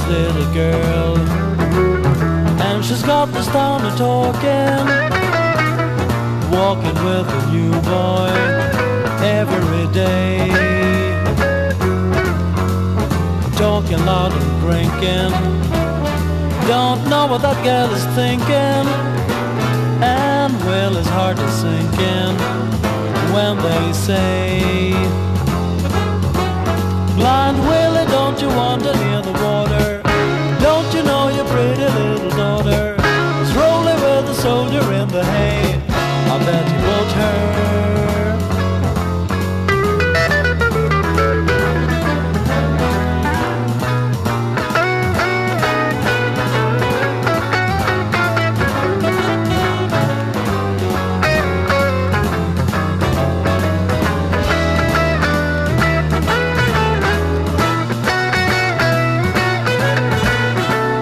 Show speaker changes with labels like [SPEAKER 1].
[SPEAKER 1] little girl, and she's got this town of talking, walking with a new boy every day, talking loud and drinking, don't know what that girl is thinking, and well, his heart is sinking when they say, Blind Willie, don't you wander near the water? Don't you know your pretty little daughter is rolling with a soldier in the hay? I bet